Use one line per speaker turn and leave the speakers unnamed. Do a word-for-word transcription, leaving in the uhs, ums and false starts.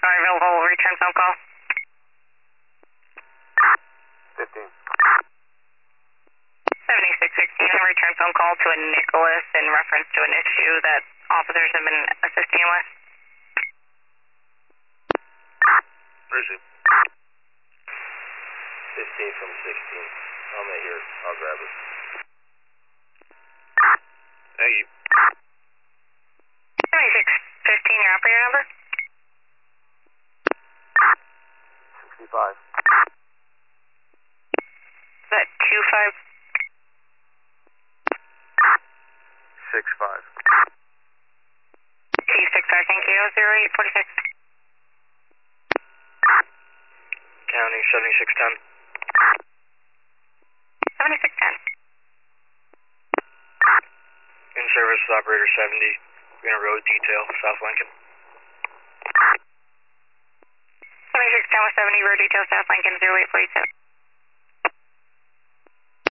Are available, return phone call.
fifteen.
seventy-six sixteen, return phone call to a Nicholas in reference to an issue that officers have been assisting him with.
Where is he? fifteen from sixteen. I'm at here. I'll grab it. Thank you.
seventy-six fifteen, your operator number?
sixty-five.
Is that two five?
six five.
T six five, thank you. zero eight four six.
County seventy-six ten.
seventy-six ten.
In service with operator seventy. We're going to road detail, South Lincoln.
seventy-six ten with seventy, road detail, South Lincoln, zero eight four seven.